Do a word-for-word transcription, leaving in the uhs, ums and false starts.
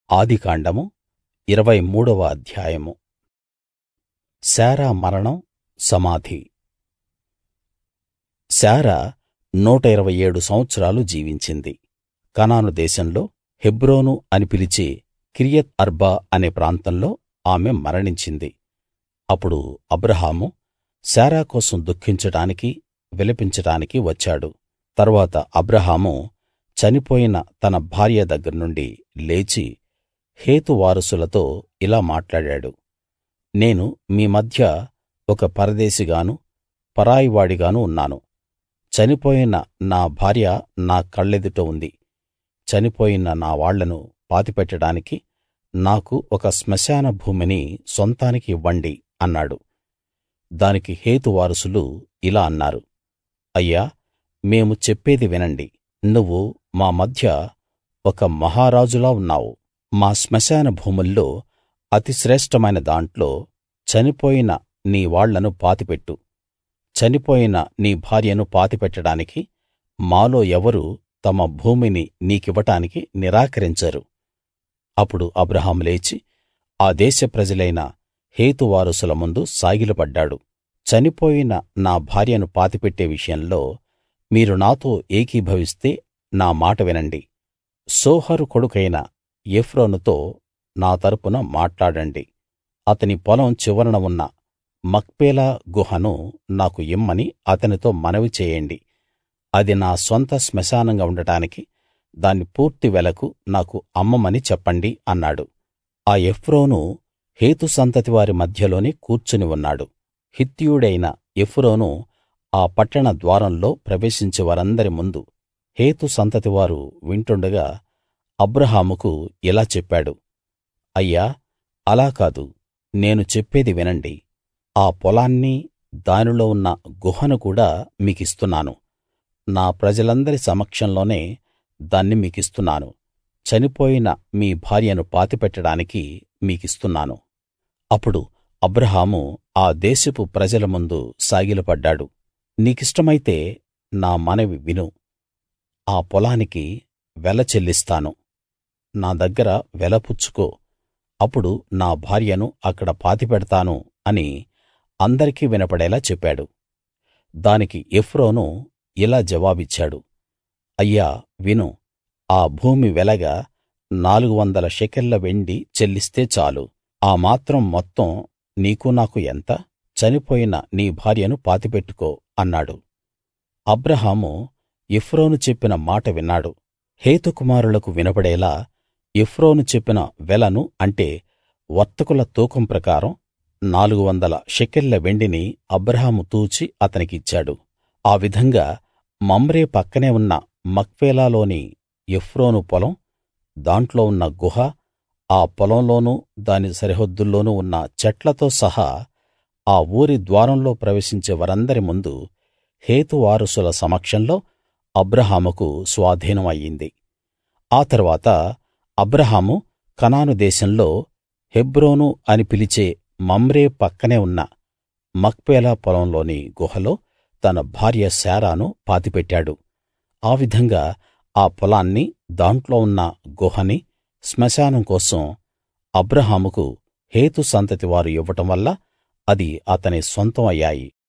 ఆదికాండము ఇరవై మూడవ అధ్యాయము. శారా మరణం, సమాధి. శారా నూట ఇరవై ఏడు సంవత్సరాలు జీవించింది. కనాను దేశంలో హెబ్రోను అని పిలిచే కిర్యత్ అర్బా అనే ప్రాంతంలో ఆమె మరణించింది. అప్పుడు అబ్రాహాము శారా కోసం దుఃఖించడానికి, విలపించడానికి వచ్చాడు. తరువాత అబ్రాహాము చనిపోయిన తన భార్య దగ్గర్నుండి లేచి హేతు వారసులతో ఇలా మాట్లాడాడు. నేను మీ మధ్య ఒక పరదేశిగాను, పరాయివాడిగాను ఉన్నాను. చనిపోయిన నా భార్య నా కళ్ళెదుట ఉంది. చనిపోయిన నా వాళ్ళను పాతిపెట్టడానికి నాకు ఒక శ్మశాన భూమిని సొంతానికి ఇవ్వండి అన్నాడు. దానికి హేతు వారసులు ఇలా అన్నారు, అయ్యా, మేము చెప్పేది వినండి. నువ్వు మా మధ్య ఒక మహారాజులా ఉన్నావు. మా శ్మశాన భూముల్లో అతి శ్రేష్ఠమైన దాంట్లో చనిపోయిన నీ వాళ్ళను పాతిపెట్టు. చనిపోయిన నీ భార్యను పాతిపెట్టడానికి మాలో ఎవరూ తమ భూమిని నీకివ్వడానికి నిరాకరించరు. అప్పుడు అబ్రాహాము లేచి ఆ దేశ ప్రజలైన హేతు వారసుల ముందు సాగిలపడ్డాడు. చనిపోయిన నా భార్యను పాతిపెట్టే విషయంలో మీరు నాతో ఏకీభవిస్తే నా మాట వినండి. సోహరు కొడుకైన ఎఫ్రోనుతో నా తరపున మాట్లాడండి. అతని పొలం చివరన ఉన్న మక్పేలా గుహను నాకు ఇమ్మని అతనితో మనవి చేయండి. అది నా సొంత శ్మశానంగా ఉండటానికి దాన్ని పూర్తి వెలకు నాకు అమ్మమని చెప్పండి అన్నాడు. ఆ ఎఫ్రోను హేతు సంతతి వారి మధ్యలోనే కూర్చుని ఉన్నాడు. హిత్తీయుడైన ఎఫ్రోను ఆ పట్టణ ద్వారంలో ప్రవేశించే వారందరి ముందు హేతు సంతతివారు వింటుండగా అబ్రాహాముకు ఇలా చెప్పాడు, అయ్యా, అలా కాదు, నేను చెప్పేది వినండి. ఆ పొలాన్నీ దానిలో ఉన్న గుహను కూడా మీకిస్తున్నాను. నా ప్రజలందరి సమక్షంలోనే దాన్ని మీకిస్తున్నాను. చనిపోయిన మీ భార్యను పాతిపెట్టడానికి మీకిస్తున్నాను. అప్పుడు అబ్రాహాము ఆ దేశపు ప్రజల ముందు సాగిలపడ్డాడు. నీకిష్టమైతే నా మనవి విను. ఆ పొలానికి వెల చెల్లిస్తాను. నా దగ్గర వెల పుచ్చుకో. అప్పుడు నా భార్యను అక్కడ పాతిపెడతాను అని అందరికీ వినపడేలా చెప్పాడు. దానికి ఎఫ్రోను ఇలా జవాబిచ్చాడు, అయ్యా, విను. ఆ భూమి వెలగా నాలుగు వందల షెకెళ్ల వెండి చెల్లిస్తే చాలు. ఆ మాత్రం మొత్తం నీకు నాకు ఎంత? చనిపోయిన నీ భార్యను పాతిపెట్టుకో అన్నాడు. అబ్రాహాము ఎఫ్రోను చెప్పిన మాట విన్నాడు. హేతు కుమారులకు వినపడేలా ఎఫ్రోను చెప్పిన వెలను, అంటే వర్తకుల తూకం ప్రకారం నాలుగు వందల షెకెళ్ల వెండిని అబ్రాహాము తూచి అతనికిచ్చాడు. ఆ విధంగా మమ్రే పక్కనే ఉన్న మక్పేలాలోని ఎఫ్రోను పొలం, దాంట్లో ఉన్న గుహ, ఆ పొలంలోనూ దాని సరిహద్దుల్లోనూ ఉన్న చెట్లతో సహా ఆ ఊరి ద్వారంలో ప్రవేశించే వారందరి ముందు హేతు వారసుల సమక్షంలో అబ్రాహాముకు స్వాధీనం అయ్యింది. ఆ తరువాత అబ్రాహాము కనాను దేశంలో హెబ్రోను అని పిలిచే మమ్రే పక్కనే ఉన్న మక్పేలా పొలంలోని గుహలో తన భార్య శారాను పాతిపెట్టాడు. ఆ విధంగా ఆ పొలాన్ని, దాంట్లో ఉన్న గుహని శ్మశానం కోసం అబ్రాహాముకు హేతు సంతతి వారు ఇవ్వడం వల్ల అది అతని సొంతం అయ్యాయి.